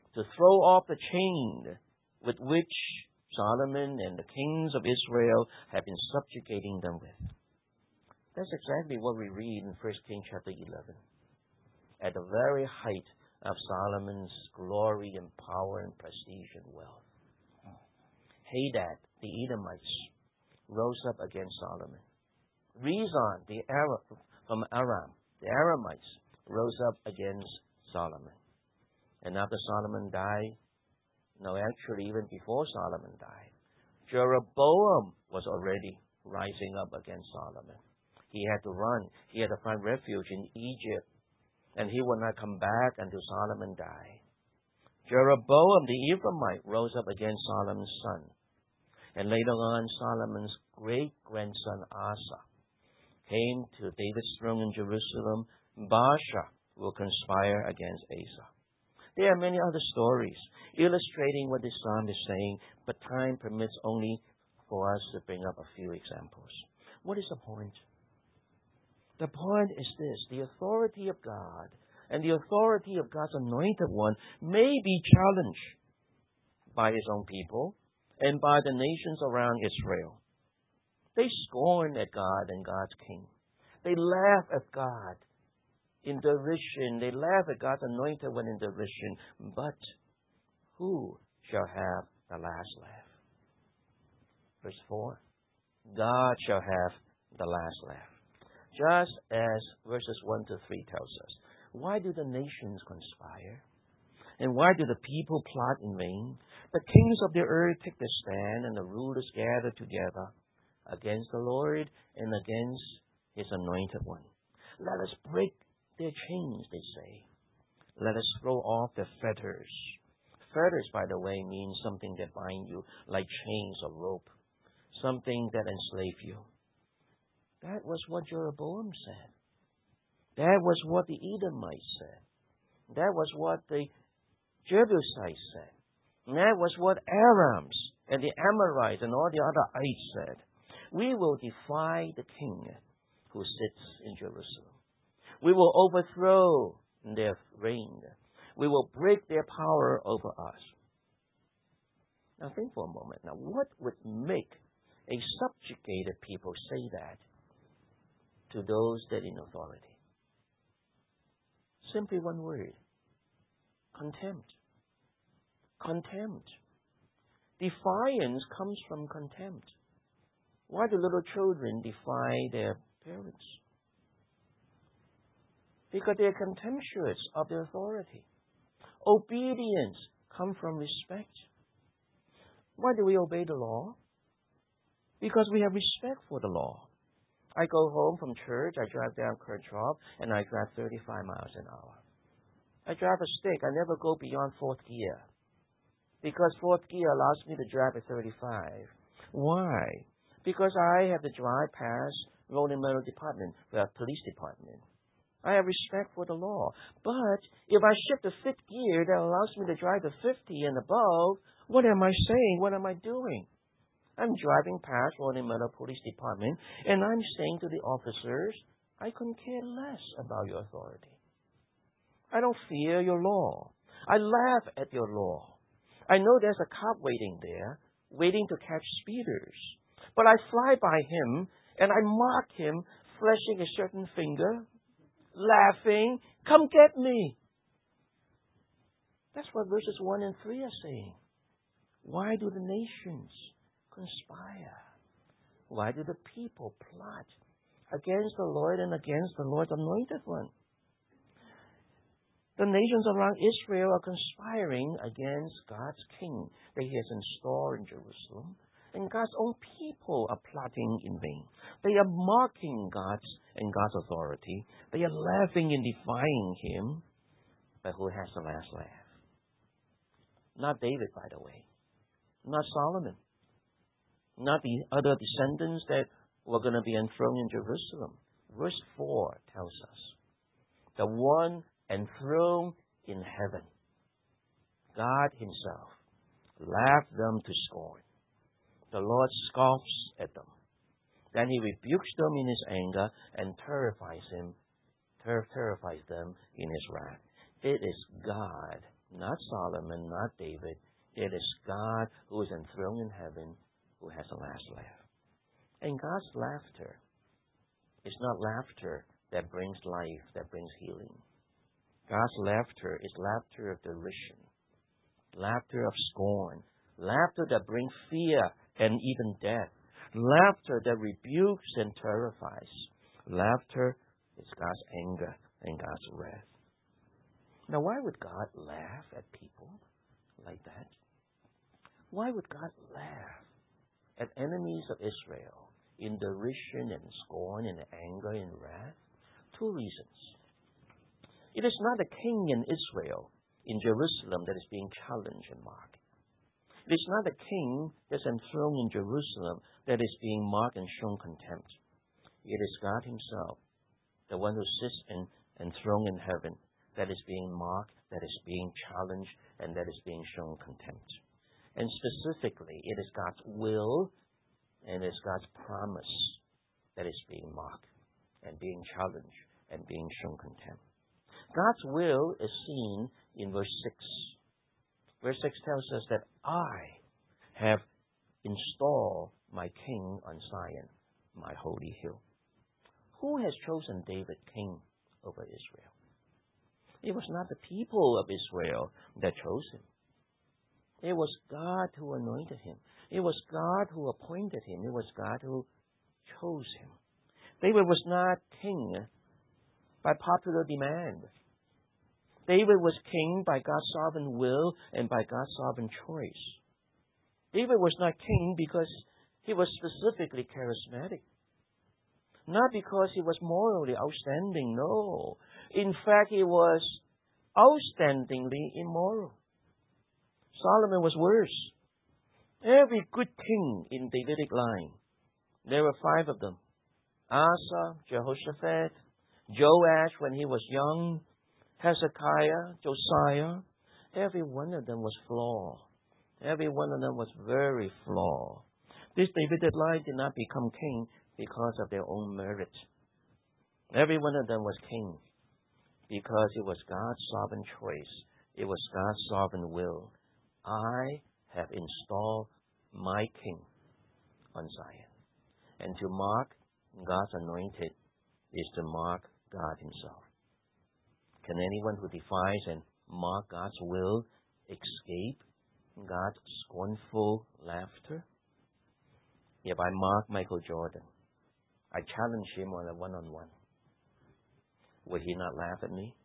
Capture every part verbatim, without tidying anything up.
to throw off the chain with which Solomon and the kings of Israel have been subjugating them with. That's exactly what we read in First Kings chapter eleven. At the very height of Solomon's glory and power and prestige and wealth, Hadad, the Edomites, rose up against Solomon. Rezon, the Arab, from Aram, the Aramites, rose up against Solomon. And after Solomon died, no, actually even before Solomon died, Jeroboam was already rising up against Solomon. He had to run. He had to find refuge in Egypt. And he would not come back until Solomon died. Jeroboam the Ephraimite rose up against Solomon's son. And later on, Solomon's great-grandson Asa came to David's throne in Jerusalem. Baasha will conspire against Asa. There are many other stories illustrating what this psalm is saying, but time permits only for us to bring up a few examples. What is the point? The point is this: the authority of God and the authority of God's anointed one may be challenged by his own people and by the nations around Israel. They scorn at God and God's king. They laugh at God in derision. They laugh at God's anointed one in derision. But who shall have the last laugh? Verse four. God shall have the last laugh. Just as verses one to three tells us. Why do the nations conspire? And why do the people plot in vain? The kings of the earth take their stand, and the rulers gather together against the Lord and against his anointed one. Let us break their chains, they say. Let us throw off their fetters. Fetters, by the way, means something that bind you, like chains or rope. Something that enslave you. That was what Jeroboam said. That was what the Edomites said. That was what the Jebusites said. And that was what Arams and the Amorites and all the other ites said. We will defy the king who sits in Jerusalem. We will overthrow their reign. We will break their power over us. Now think for a moment. Now what would make a subjugated people say that to those that in authority? Simply one word. Contempt. Contempt. Defiance comes from contempt. Why do little children defy their parents? Because they are contemptuous of their authority. Obedience comes from respect. Why do we obey the law? Because we have respect for the law. I go home from church, I drive down Kirchhoff, and I drive thirty-five miles an hour. I drive a stick. I never go beyond fourth gear. Because fourth gear allows me to drive at thirty-five. Why? Because I have to drive past Rolling Meadow Department, the police department. I have respect for the law. But if I shift to fifth gear that allows me to drive to fifty and above, what am I saying? What am I doing? I'm driving past Rolling Meadow Police Department, and I'm saying to the officers, I couldn't care less about your authority. I don't fear your law. I laugh at your law. I know there's a cop waiting there, waiting to catch speeders. But I fly by him, and I mock him, flashing a certain finger, laughing, come get me. That's what verses one and three are saying. Why do the nations conspire? Why do the people plot against the Lord and against the Lord's anointed one? The nations around Israel are conspiring against God's king that he has installed in Jerusalem. And God's own people are plotting in vain. They are mocking God's and God's authority. They are laughing and defying him. But who has the last laugh? Not David, by the way. Not Solomon. Not the other descendants that were going to be enthroned in Jerusalem. Verse four tells us, the one enthroned in heaven, God himself, laughed them to scorn. The Lord scoffs at them. Then he rebukes them in his anger and terrifies him, ter- terrifies them in his wrath. It is God Not Solomon, not David. It is God who is enthroned in heaven who has the last laugh. And God's laughter is not laughter that brings life, that brings healing. God's laughter is laughter of derision, laughter of scorn, laughter that brings fear and even death, laughter that rebukes and terrifies. Laughter is God's anger and God's wrath. Now, why would God laugh at people like that? Why would God laugh at enemies of Israel in derision and scorn and anger and wrath? Two reasons. It is not a king in Israel, in Jerusalem, that is being challenged and mocked. It is not a king that's enthroned in Jerusalem that is being mocked and shown contempt. It is God himself, the one who sits in, enthroned in heaven, that is being mocked, that is being challenged, and that is being shown contempt. And specifically, it is God's will and it is God's promise that is being mocked and being challenged and being shown contempt. God's will is seen in verse six. Verse six tells us that I have installed my king on Zion, my holy hill. Who has chosen David king over Israel? It was not the people of Israel that chose him. It was God who anointed him. It was God who appointed him. It was God who chose him. David was not king by popular demand. David was king by God's sovereign will and by God's sovereign choice. David was not king because he was specifically charismatic. Not because he was morally outstanding, no. In fact, he was outstandingly immoral. Solomon was worse. Every good king in Davidic line, there were five of them. Asa, Jehoshaphat, Joash when he was young, Hezekiah, Josiah. Every one of them was flawed. Every one of them was very flawed. This Davidic line did not become king because of their own merit. Every one of them was king because it was God's sovereign choice. It was God's sovereign will. I have installed my king on Zion. And to mark God's anointed is to mark God himself. Can anyone who defies and mock God's will escape God's scornful laughter? If I mock Michael Jordan, I challenge him on a one-on-one, would he not laugh at me?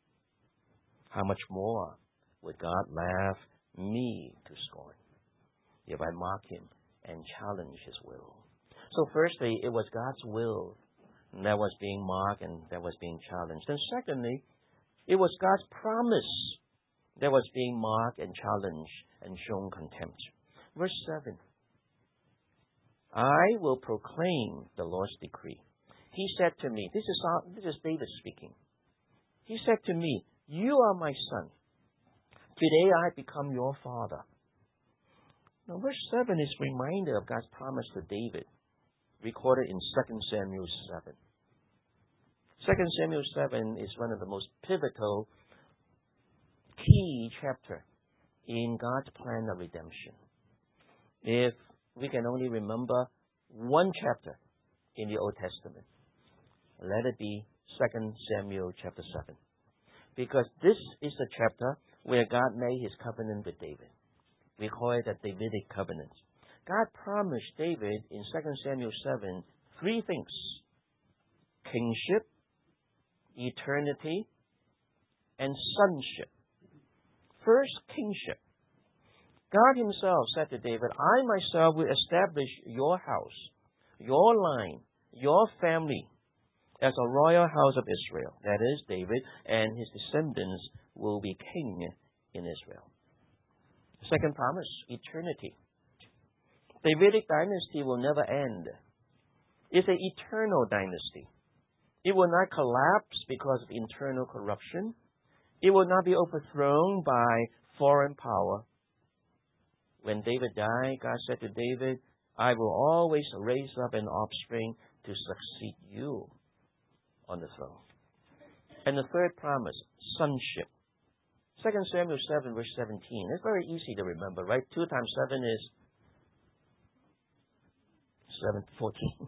How much more would God laugh me to scorn if I mock him and challenge his will? So firstly, it was God's will that was being mocked and that was being challenged. And secondly, it was God's promise that was being mocked and challenged and shown contempt. Verse seven. I will proclaim the Lord's decree. He said to me, this is, this is David speaking. He said to me, you are my son. Today I become your father. Now verse seven is a reminder of God's promise to David, recorded in Second Samuel seven. Second Samuel seven is one of the most pivotal, key chapter in God's plan of redemption. If we can only remember one chapter in the Old Testament, let it be Second Samuel chapter seven. Because this is the chapter where God made his covenant with David. We call it the Davidic covenant. God promised David in Second Samuel seven three things: kingship, eternity, and sonship. First, kingship. God himself said to David, I myself will establish your house, your line, your family as a royal house of Israel. That is, David and his descendants will be king in Israel. Second promise, eternity. Davidic dynasty will never end. It's an eternal dynasty. It will not collapse because of internal corruption. It will not be overthrown by foreign power. When David died, God said to David, I will always raise up an offspring to succeed you on the throne. And the third promise, sonship. Second Samuel seven, verse seventeen. It's very easy to remember, right? Two times seven is seven, fourteen.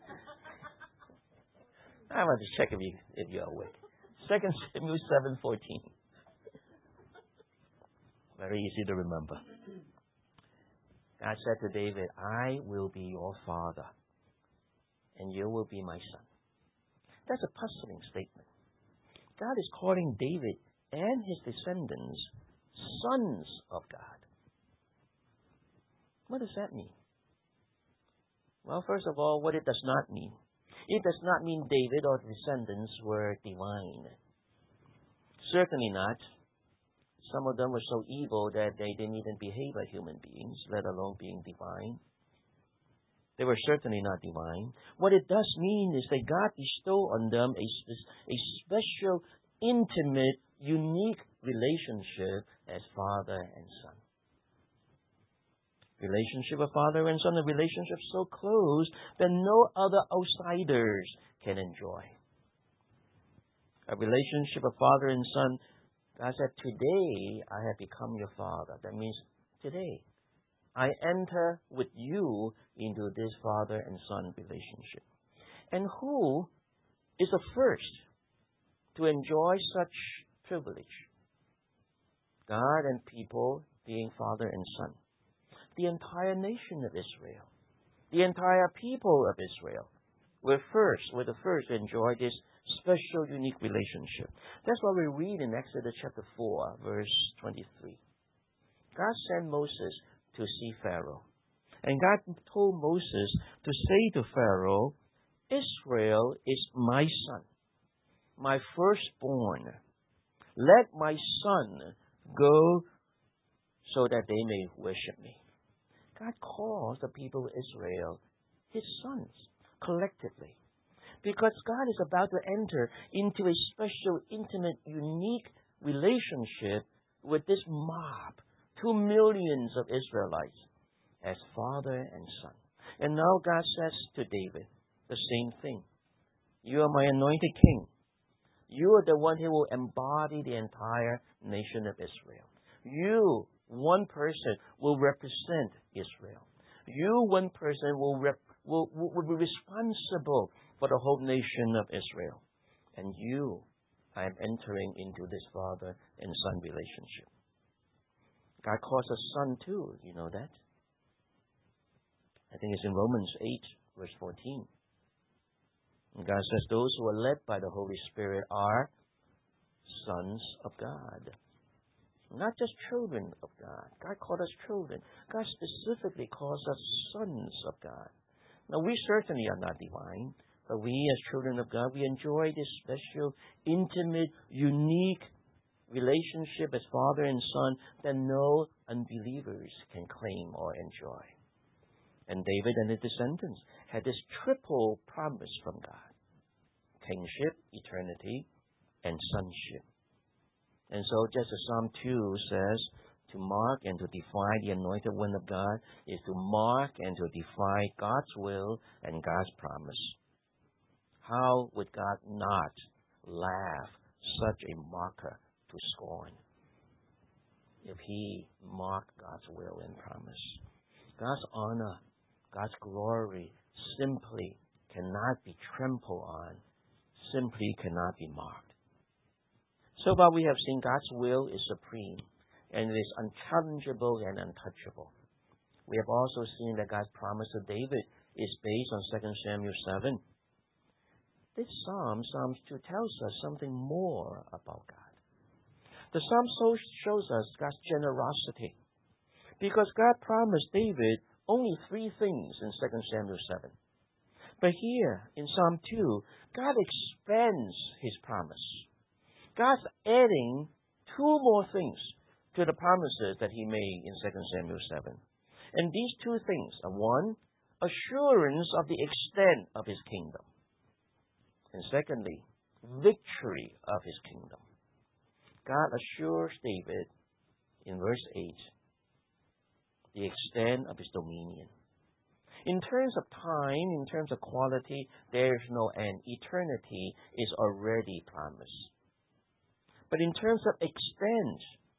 I want to check if you if you're awake. Second Samuel seven, fourteen. Very easy to remember. God said to David, I will be your father, and you will be my son. That's a puzzling statement. God is calling David and his descendants sons of God. What does that mean? Well, first of all, what it does not mean. It does not mean David or his descendants were divine. Certainly not. Some of them were so evil that they didn't even behave like human beings, let alone being divine. They were certainly not divine. What it does mean is that God bestowed on them a, a special, intimate, unique relationship as father and son. Relationship of father and son, a relationship so close that no other outsiders can enjoy. A relationship of father and son. God said, today I have become your father. That means today I enter with you into this father and son relationship. And who is the first to enjoy such privilege? God and people being father and son. The entire nation of Israel, the entire people of Israel were first, were the first to enjoy this special, unique relationship. That's what we read in Exodus chapter four, verse twenty-three. God sent Moses to see Pharaoh. And God told Moses to say to Pharaoh, Israel is my son, my firstborn. Let my son go so that they may worship me. God calls the people of Israel his sons collectively. Because God is about to enter into a special, intimate, unique relationship with this mob, two millions of Israelites, as father and son. And now God says to David the same thing. You are my anointed king. You are the one who will embody the entire nation of Israel. You, one person, will represent Israel. You, one person, will, rep, will, will be responsible for the whole nation of Israel. And you, I am entering into this father and son relationship. God calls us son too. You know that? I think it's in Romans eight, verse fourteen. And God says those who are led by the Holy Spirit are sons of God. Not just children of God. God called us children. God specifically calls us sons of God. Now, we certainly are not divine, but we as children of God, we enjoy this special, intimate, unique relationship as father and son that no unbelievers can claim or enjoy. And David and his descendants had this triple promise from God. Kingship, eternity, and sonship. And so just as Psalm two says, to mark and to defy the anointed one of God is to mark and to defy God's will and God's promise. How would God not laugh such a marker to scorn if he mocked God's will and promise? God's honor, God's glory simply cannot be trampled on, simply cannot be mocked. So far we have seen God's will is supreme and it is unchallengeable and untouchable. We have also seen that God's promise to David is based on Second Samuel seven. This psalm, Psalm two, tells us something more about God. The psalm so shows us God's generosity because God promised David only three things in Second Samuel seven. But here in Psalm two, God expands his promise. God's adding two more things to the promises that he made in Second Samuel seven. And these two things are, one, assurance of the extent of his kingdom. And secondly, victory of his kingdom. God assures David in verse eight the extent of his dominion. In terms of time, in terms of quality, there is no end. Eternity is already promised. But in terms of extent,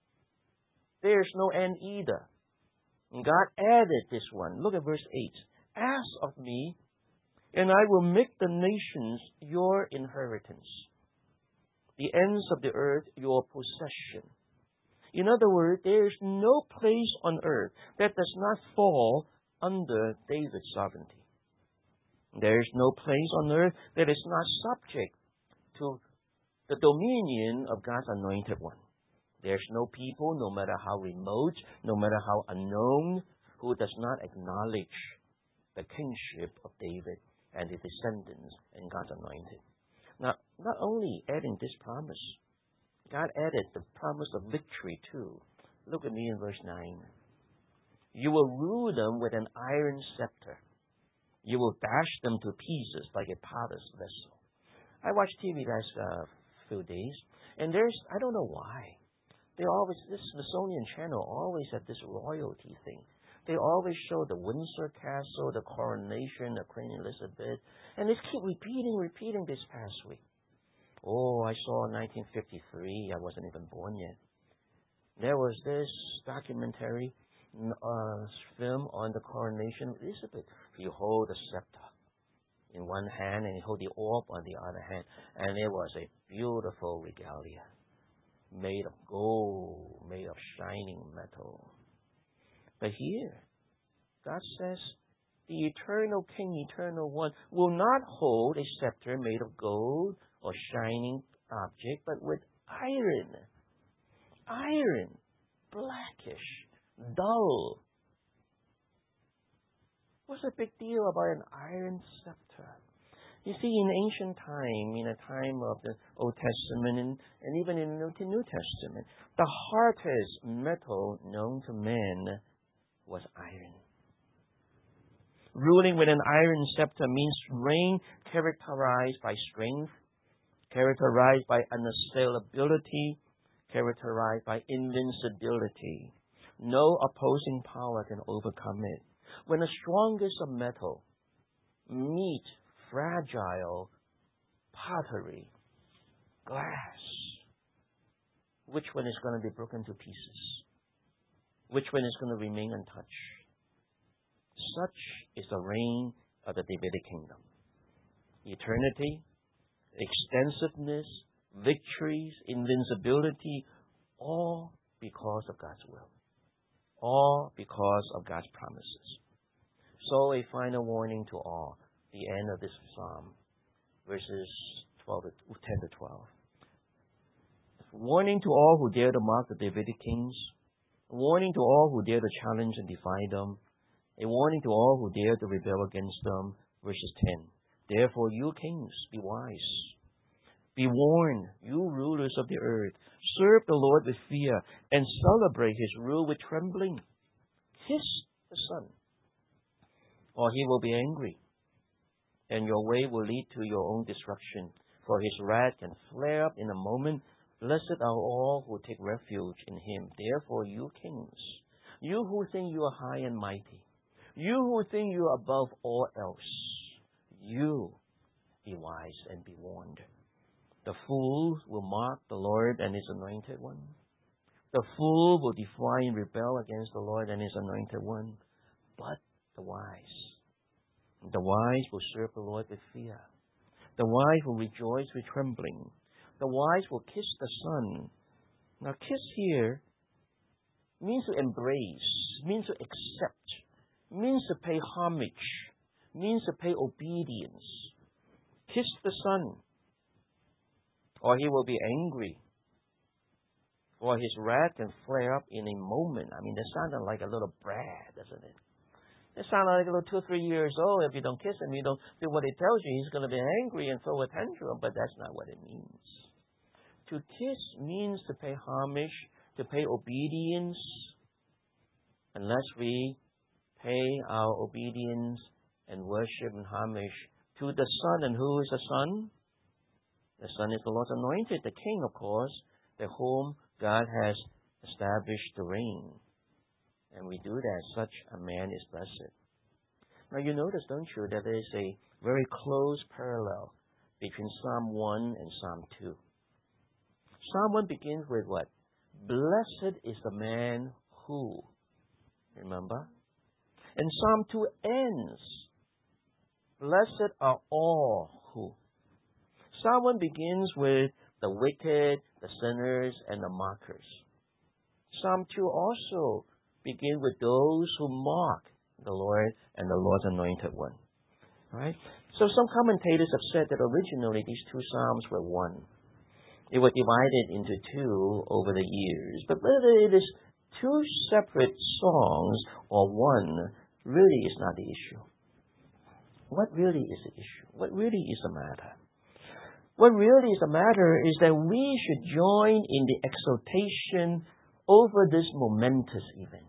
there's no end either. And God added this one. Look at verse eight. Ask of me, and I will make the nations your inheritance, the ends of the earth your possession. In other words, there is no place on earth that does not fall under David's sovereignty. There is no place on earth that is not subject to the dominion of God's anointed one. There's no people, no matter how remote, no matter how unknown, who does not acknowledge the kingship of David and his descendants and God's anointed. Now, not only adding this promise, God added the promise of victory too. Look at me in verse nine. You will rule them with an iron scepter. You will dash them to pieces like a potter's vessel. I watched T V last uh, few days, and there's, I don't know why, they always, this Smithsonian channel always have this royalty thing. They always show the Windsor Castle, the coronation of Queen Elizabeth, and they keep repeating, repeating this past week. Oh, I saw nineteen fifty-three. I wasn't even born yet. There was this documentary uh, film on the coronation of Elizabeth. You hold the scepter in one hand and you hold the orb on the other hand. And it was a beautiful regalia made of gold, made of shining metal. But here, God says, the eternal King, eternal one, will not hold a scepter made of gold or shining object, but with iron. Iron. Blackish. Dull. What's the big deal about an iron scepter? You see, in ancient time, in a time of the Old Testament and, and even in the New Testament, the hardest metal known to man was iron. Ruling with an iron scepter means reign characterized by strength, characterized by unassailability, characterized by invincibility. No opposing power can overcome it. When the strongest of metal meet fragile pottery, glass, which one is going to be broken to pieces? Which one is going to remain untouched? Such is the reign of the Davidic kingdom. Eternity, extensiveness, victories, invincibility, all because of God's will. All because of God's promises. So a final warning to all, the end of this psalm, verses twelve to, ten to twelve. Warning to all who dare to mock the Davidic kings. A warning to all who dare to challenge and defy them. A warning to all who dare to rebel against them. Verses ten. Therefore, you kings, be wise. Be warned, you rulers of the earth. Serve the Lord with fear and celebrate his rule with trembling. Kiss the Son, or he will be angry, and your way will lead to your own destruction. For his wrath can flare up in a moment. Blessed are all who take refuge in him. Therefore, you kings, you who think you are high and mighty, you who think you are above all else, you be wise and be warned. The fool will mock the Lord and his anointed one. The fool will defy and rebel against the Lord and his anointed one. But the wise, the wise will serve the Lord with fear. The wise will rejoice with trembling. The wise will kiss the Son. Now, kiss here means to embrace, means to accept, means to pay homage, means to pay obedience. Kiss the Son, or he will be angry, or his wrath can flare up in a moment. I mean, that sounded like a little brat, doesn't it? It sounded like a little two or three years old. If you don't kiss him, you don't do what he tells you, he's going to be angry and throw a tantrum, but that's not what it means. To kiss means to pay homage, to pay obedience. Unless we pay our obedience and worship and homage to the Son. And who is the Son? The Son is the Lord's anointed, the King, of course, the whom God has established to reign. And we do that, such a man is blessed. Now you notice, don't you, that there is a very close parallel between Psalm one and Psalm two. Psalm one begins with what? blessed is the man who, remember? And Psalm two ends, blessed are all who. Psalm one begins with the wicked, the sinners, and the mockers. Psalm two also begins with those who mock the Lord and the Lord's anointed one. Right? So some commentators have said that originally these two Psalms were one. They were divided into two over the years. But whether it is two separate songs or one really is not the issue. What really is the issue? What really is the matter? What really is the matter is that we should join in the exultation over this momentous event.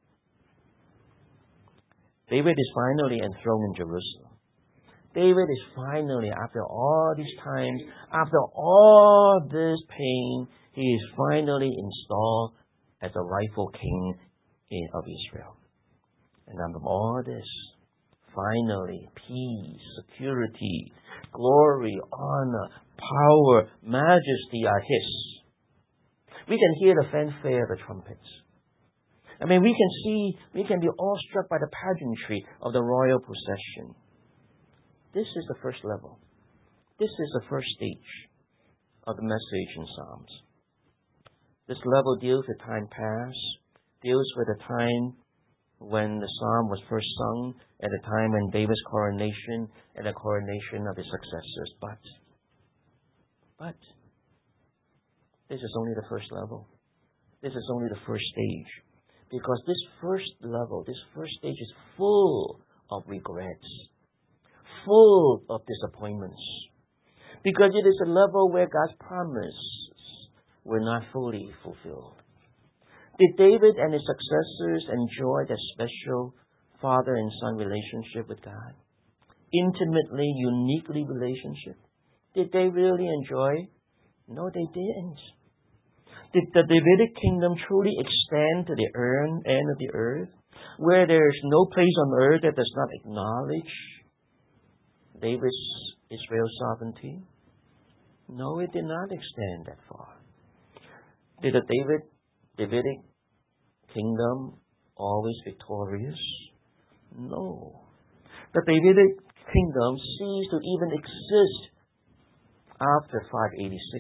David is finally enthroned in Jerusalem. David is finally, after all these times, after all this pain, he is finally installed as the rightful king of Israel. And out of all this, finally, peace, security, glory, honor, power, majesty are his. We can hear the fanfare of the trumpets. I mean, we can see, we can be awestruck by the pageantry of the royal procession. This is the first level. This is the first stage of the message in Psalms. This level deals with time past, deals with the time when the psalm was first sung, at the time when David's coronation and the coronation of his successors. But, but, this is only the first level. This is only the first stage. Because this first level, this first stage is full of regrets, full of disappointments. Because it is a level where God's promises were not fully fulfilled. Did David and his successors enjoy that special father and son relationship with God? Intimately, uniquely relationship? Did they really enjoy? No, they didn't. Did the Davidic kingdom truly extend to the end of the earth, where there is no place on earth that does not acknowledge David's Israel's sovereignty? No, it did not extend that far. Did the David, Davidic kingdom always victorious? No. The Davidic kingdom ceased to even exist after five eighty-six.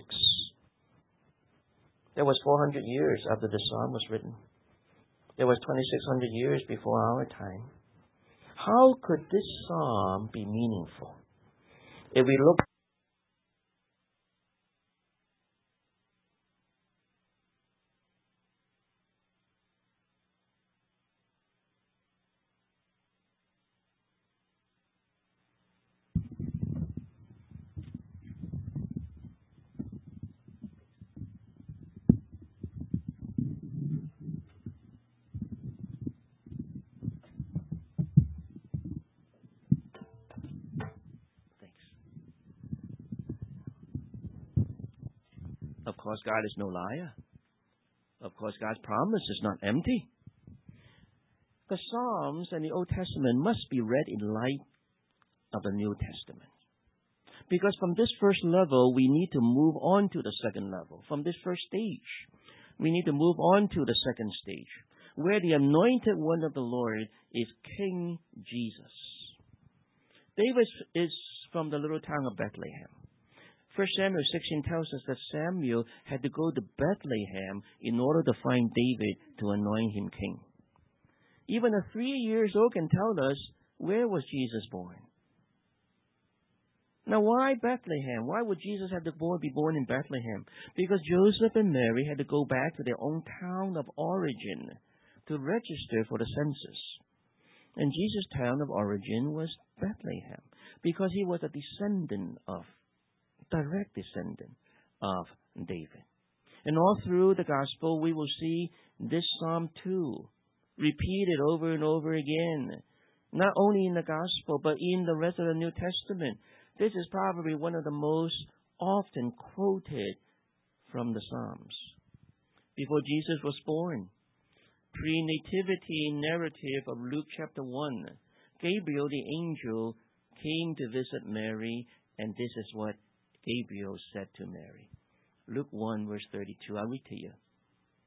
There was four hundred years after the psalm was written. There was twenty-six hundred years before our time. How could this psalm be meaningful? If we look Of course, God is no liar. Of course, God's promise is not empty. The Psalms and the Old Testament must be read in light of the New Testament. Because from this first level, we need to move on to the second level. From this first stage, we need to move on to the second stage, where the anointed one of the Lord is King Jesus. David is from the little town of Bethlehem. First Samuel sixteen tells us that Samuel had to go to Bethlehem in order to find David to anoint him king. Even a three years old can tell us, where was Jesus born? Now, why Bethlehem? Why would Jesus have to be born in Bethlehem? Because Joseph and Mary had to go back to their own town of origin to register for the census. And Jesus' town of origin was Bethlehem, because he was a descendant of direct descendant of David. And all through the gospel, we will see this Psalm two repeated over and over again, not only in the gospel, but in the rest of the New Testament. This is probably one of the most often quoted from the Psalms. Before Jesus was born, pre-nativity narrative of Luke chapter one, Gabriel the angel came to visit Mary, and this is what Gabriel said to Mary. Luke one, verse thirty-two. I'll read to you.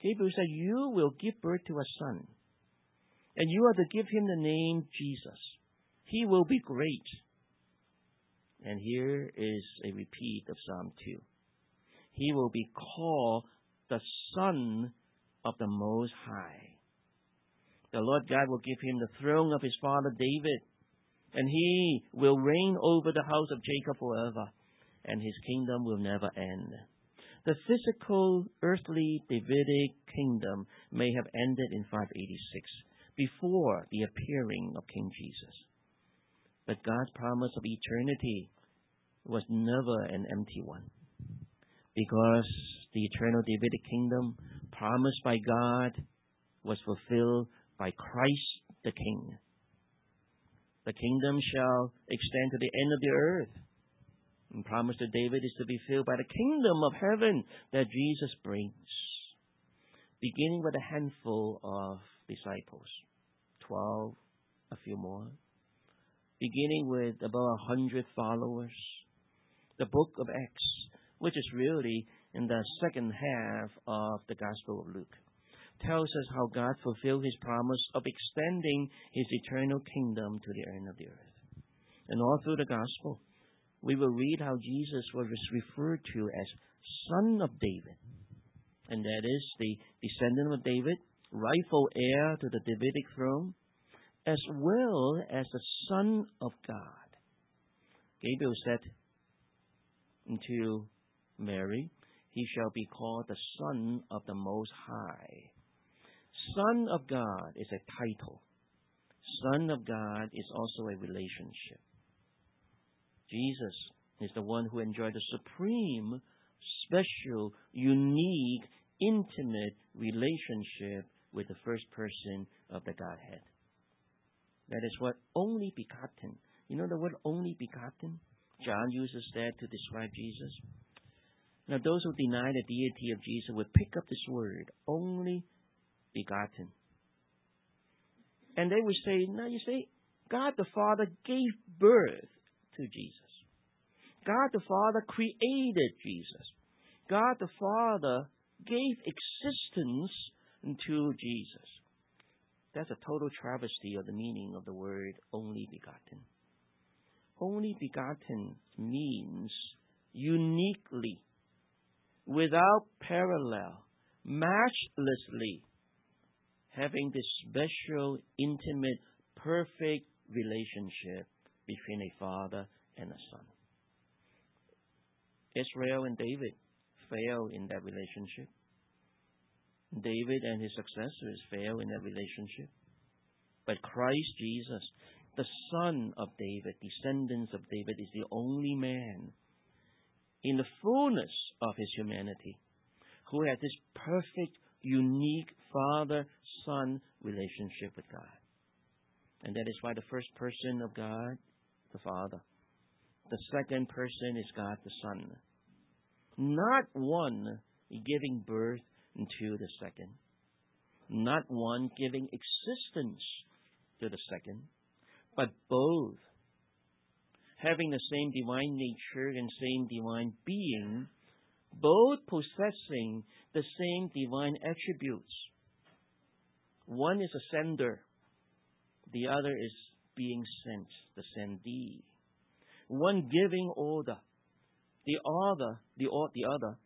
Gabriel said, you will give birth to a son, and you are to give him the name Jesus. He will be great. And here is a repeat of Psalm two. He will be called the Son of the Most High. The Lord God will give him the throne of his father David, and he will reign over the house of Jacob forever, and his kingdom will never end. The physical, earthly Davidic kingdom may have ended in five eighty-six, before the appearing of King Jesus. But God's promise of eternity was never an empty one, because the eternal Davidic kingdom promised by God was fulfilled by Christ the King. The kingdom shall extend to the end of the earth. And promise to David is to be filled by the kingdom of heaven that Jesus brings. Beginning with a handful of disciples, twelve, a few more. Beginning with about a hundred followers. The book of Acts, which is really in the second half of the Gospel of Luke, tells us how God fulfilled his promise of extending his eternal kingdom to the end of the earth. And all through the Gospel, we will read how Jesus was referred to as Son of David. And that is the descendant of David, rightful heir to the Davidic throne, as well as the Son of God. Gabriel said to Mary, he shall be called the Son of the Most High. Son of God is a title. Son of God is also a relationship. Jesus is the one who enjoyed the supreme, special, unique, intimate relationship with the first person of the Godhead. That is what only begotten. You know the word only begotten? John uses that to describe Jesus. Now those who deny the deity of Jesus would pick up this word, only begotten. And they would say, now you say, God the Father gave birth to Jesus. God the Father created Jesus. God the Father gave existence to Jesus. That's a total travesty of the meaning of the word only begotten. Only begotten means uniquely, without parallel, matchlessly, having this special, intimate, perfect relationship between a father and a son. Israel and David failed in that relationship. David and his successors failed in that relationship. But Christ Jesus, the Son of David, descendants of David, is the only man in the fullness of his humanity who had this perfect, unique father-son relationship with God. And that is why the first person of God, the Father. The second person is God the Son. Not one giving birth to the second. Not one giving existence to the second, but both having the same divine nature and same divine being, both possessing the same divine attributes. One is a sender, the other is being sent, the sendee. One giving order, the other, the, the other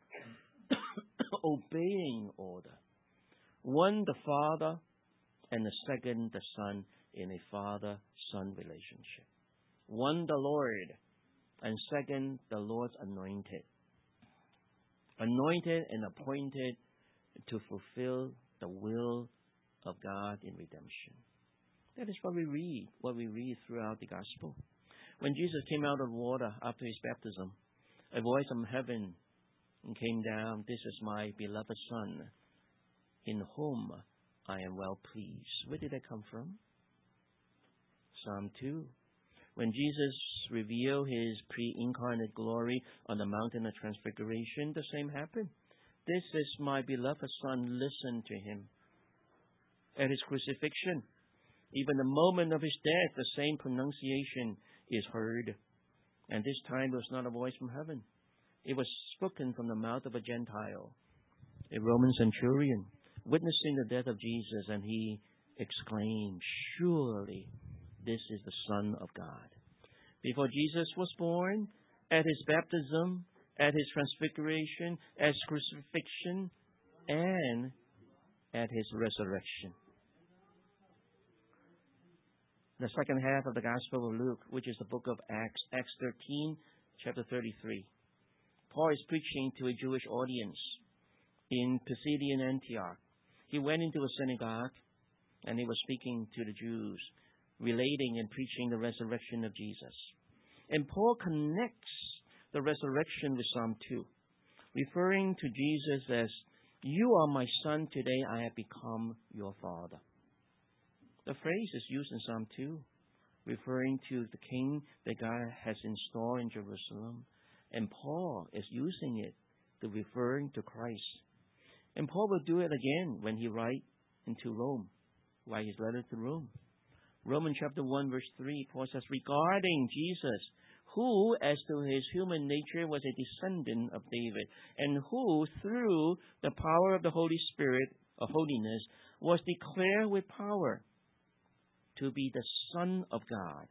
obeying order. One the Father, and the second the Son in a father-son relationship. One the Lord, and second the Lord's anointed. Anointed and appointed to fulfill the will of God in redemption. That is what we read, what we read throughout the gospel. When Jesus came out of water after his baptism, a voice from heaven came down, "This is my beloved Son, in whom I am well pleased." Where did that come from? Psalm two. When Jesus revealed his pre-incarnate glory on the mountain of transfiguration, the same happened. "This is my beloved Son, listen to him." At his crucifixion, even the moment of his death, the same pronunciation is heard. And this time it was not a voice from heaven. It was spoken from the mouth of a Gentile, a Roman centurion, witnessing the death of Jesus, and he exclaimed, "Surely this is the Son of God." Before Jesus was born, at his baptism, at his transfiguration, at his crucifixion, and at his resurrection. The second half of the Gospel of Luke, which is the book of Acts, Acts thirteen, chapter thirty-three. Paul is preaching to a Jewish audience in Pisidian Antioch. He went into a synagogue and he was speaking to the Jews, relating and preaching the resurrection of Jesus. And Paul connects the resurrection with Psalm two, referring to Jesus as, "You are my son, today I have become your father." The phrase is used in Psalm two, referring to the king that God has installed in Jerusalem. And Paul is using it to referring to Christ. And Paul will do it again when he writes into Rome, write his letter to Rome. Romans chapter one, verse three, Paul says, regarding Jesus, who, as to his human nature, was a descendant of David, and who, through the power of the Holy Spirit of holiness, was declared with power to be the Son of God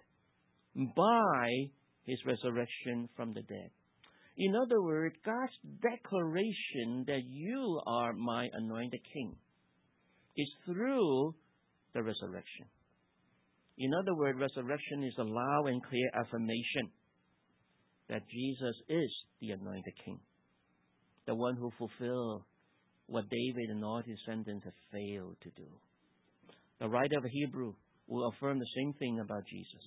by his resurrection from the dead. In other words, God's declaration that you are my anointed king is through the resurrection. In other words, resurrection is a loud and clear affirmation that Jesus is the anointed king, the one who fulfilled what David and all his descendants have failed to do. The writer of Hebrew will affirm the same thing about Jesus.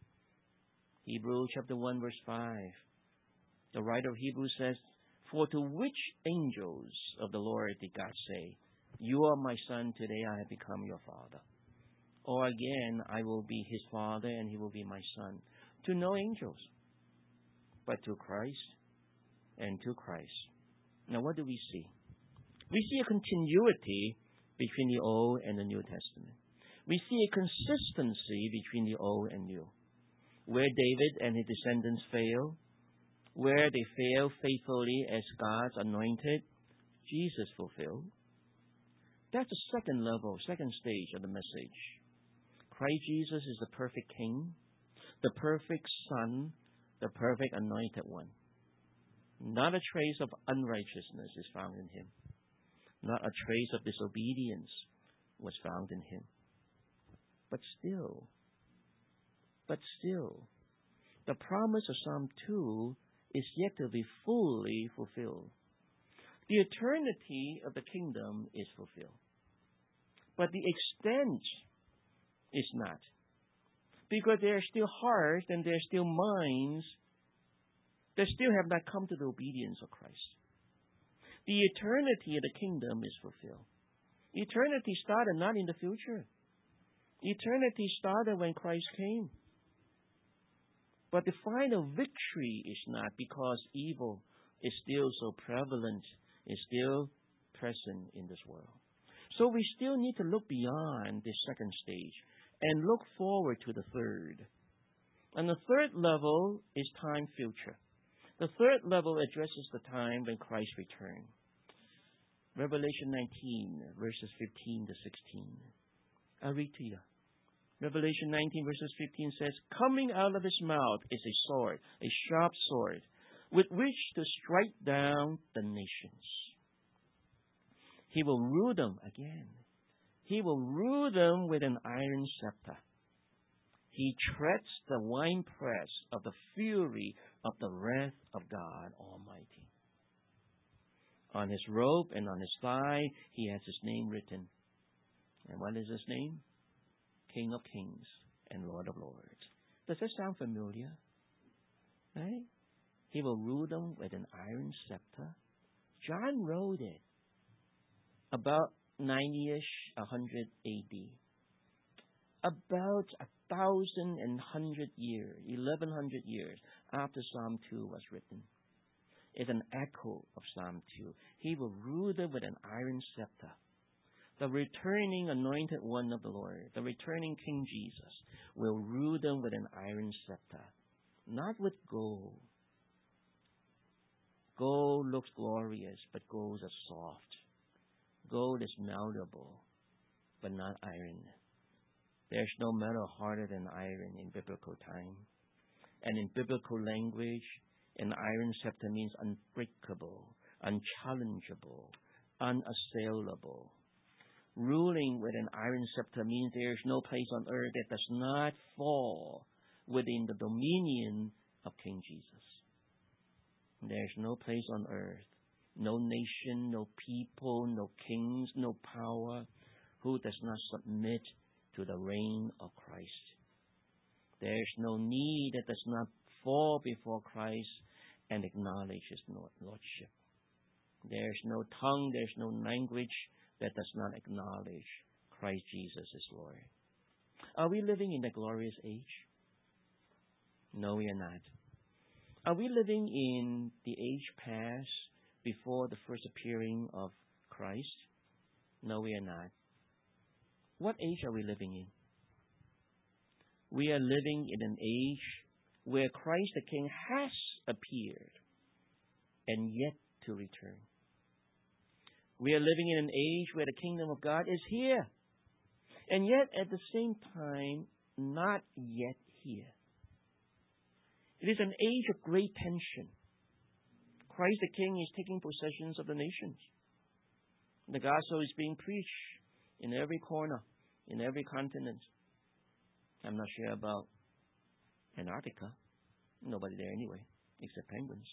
Hebrews chapter one, verse five. The writer of Hebrews says, "For to which angels of the Lord did God say, 'You are my son, today I have become your father'? Or again, 'I will be his father and he will be my son'? To no angels, but to Christ and to Christ." Now what do we see? We see a continuity between the Old and the New Testament. We see a consistency between the Old and New. Where David and his descendants fail, where they fail faithfully as God's anointed, Jesus fulfilled. That's the second level, second stage of the message. Christ Jesus is the perfect King, the perfect Son, the perfect anointed one. Not a trace of unrighteousness is found in him. Not a trace of disobedience was found in him. But still, but still, the promise of Psalm two is yet to be fully fulfilled. The eternity of the kingdom is fulfilled, but the extent is not. Because there are still hearts and there are still minds that still have not come to the obedience of Christ. The eternity of the kingdom is fulfilled. Eternity started not in the future. Eternity started when Christ came. But the final victory is not, because evil is still so prevalent, is still present in this world. So we still need to look beyond this second stage and look forward to the third. And the third level is time future. The third level addresses the time when Christ returned. Revelation nineteen, verses fifteen to sixteen. I'll read to you. Revelation nineteen, verses fifteen says, "Coming out of his mouth is a sword, a sharp sword, with which to strike down the nations. He will rule them," again, "he will rule them with an iron scepter. He treads the winepress of the fury of the wrath of God Almighty. On his robe and on his thigh he has his name written." And what is his name? King of Kings and Lord of Lords. Does that sound familiar? Right? He will rule them with an iron scepter. John wrote it about ninety-ish, one hundred A D. About a thousand and hundred years, eleven hundred years after Psalm two was written. It's an echo of Psalm two. He will rule them with an iron scepter. The returning anointed one of the Lord, the returning King Jesus, will rule them with an iron scepter, not with gold. Gold looks glorious, but gold is soft. Gold is malleable, but not iron. There's no metal harder than iron in biblical time. And in biblical language, an iron scepter means unbreakable, unchallengeable, unassailable. Ruling with an iron scepter means there is no place on earth that does not fall within the dominion of King Jesus. There is no place on earth, no nation, no people, no kings, no power who does not submit to the reign of Christ. There is no knee that does not fall before Christ and acknowledge His Lordship. There is no tongue, there is no language that does not acknowledge Christ Jesus as Lord. Are we living in the glorious age? No, we are not. Are we living in the age past before the first appearing of Christ? No, we are not. What age are we living in? We are living in an age where Christ the King has appeared and yet to return. We are living in an age where the kingdom of God is here and yet at the same time not yet here. It is an age of great tension. Christ the King is taking possessions of the nations. The gospel is being preached in every corner, in every continent. I'm not sure about Antarctica. Nobody there anyway, except penguins.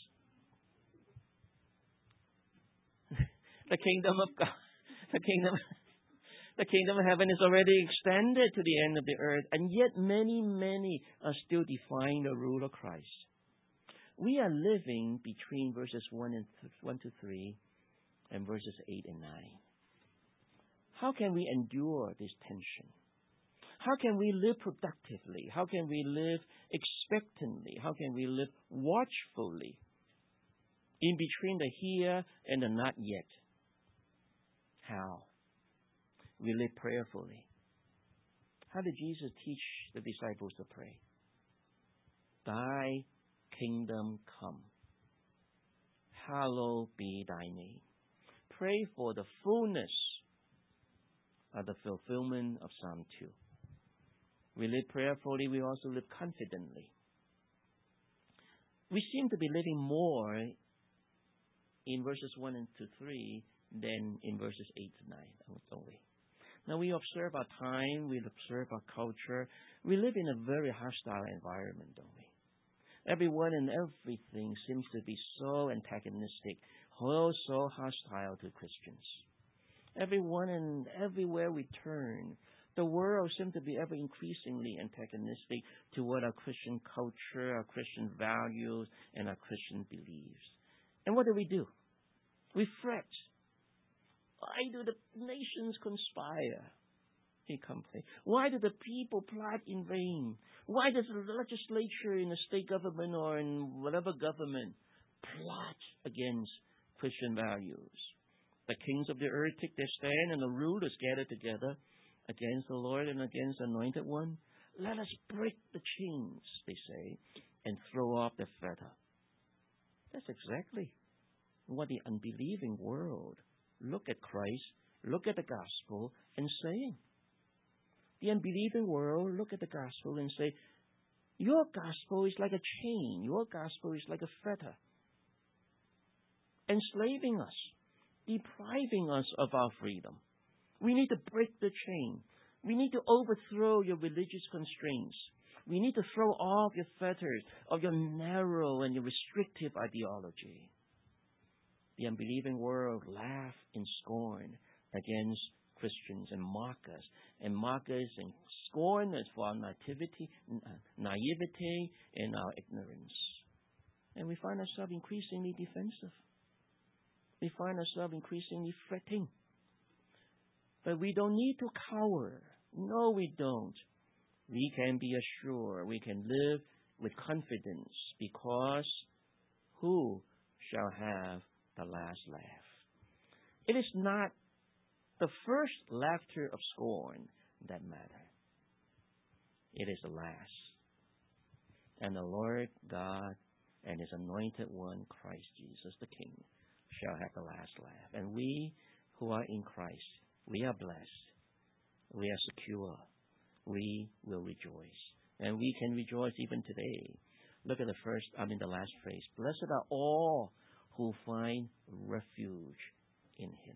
The kingdom of God, the kingdom, the kingdom of heaven is already extended to the end of the earth, and yet many, many are still defying the rule of Christ. We are living between verses one and th- one to three, and verses eight and nine. How can we endure this tension? How can we live productively? How can we live expectantly? How can we live watchfully in between the here and the not yet? How? We live prayerfully. How did Jesus teach the disciples to pray? Thy kingdom come. Hallowed be thy name. Pray for the fullness of the fulfillment of Psalm two. We live prayerfully, we also live confidently. We seem to be living more in verses one and to three than in verses eight to nine, don't we? Now we observe our time, we observe our culture. We live in a very hostile environment, don't we? Everyone and everything seems to be so antagonistic, so, so hostile to Christians. Everyone and everywhere we turn, the world seems to be ever increasingly antagonistic toward our Christian culture, our Christian values, and our Christian beliefs. And what do we do? We fret. Why do the nations conspire? He complains. Why do the people plot in vain? Why does the legislature in the state government or in whatever government plot against Christian values? The kings of the earth take their stand and the rulers gather together against the Lord and against the Anointed One. Let us break the chains, they say, and throw off the fetter. That's exactly what the unbelieving world look at Christ, look at the gospel, and saying. The unbelieving world look at the gospel and say, your gospel is like a chain. Your gospel is like a fetter, enslaving us, depriving us of our freedom. We need to break the chain. We need to overthrow your religious constraints. We need to throw off your fetters of your narrow and your restrictive ideology. The unbelieving world laugh in scorn against Christians and mock us, and mock us and scorn us for our nativity, naivety and our ignorance. And we find ourselves increasingly defensive. We find ourselves increasingly fretting. But we don't need to cower. No, we don't. We can be assured. We can live with confidence because who shall have the last laugh? It is not the first laughter of scorn that matters. It is the last. And the Lord God and His Anointed One, Christ Jesus the King, shall have the last laugh. And we who are in Christ, we are blessed. We are secure. We will rejoice. And we can rejoice even today. Look at the first, I mean the last phrase. Blessed are all who find refuge in him.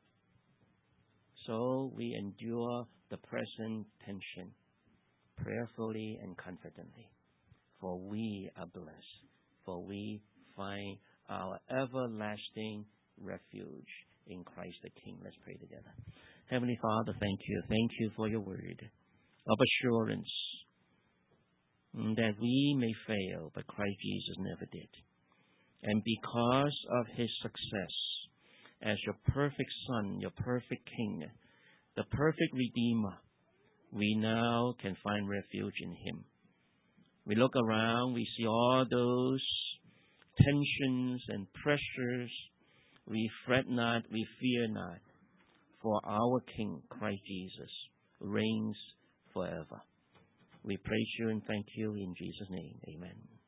So we endure the present tension prayerfully and confidently. For we are blessed. For we find our everlasting refuge in Christ the King. Let's pray together. Heavenly Father, thank you. Thank you for your word of assurance that we may fail, but Christ Jesus never did. And because of his success as your perfect Son, your perfect King, the perfect Redeemer, we now can find refuge in him. We look around, we see all those tensions and pressures. We fret not, we fear not, for our King, Christ Jesus, reigns forever. We praise you and thank you in Jesus' name. Amen.